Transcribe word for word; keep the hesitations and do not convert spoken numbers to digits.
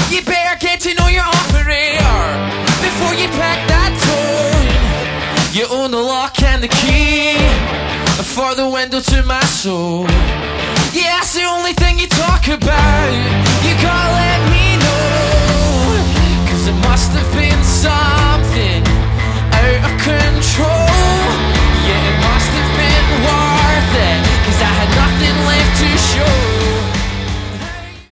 You better get to know your operator before you pack that tune. You own the lock and the key for the window to my soul. Yeah, that's the only thing you talk about.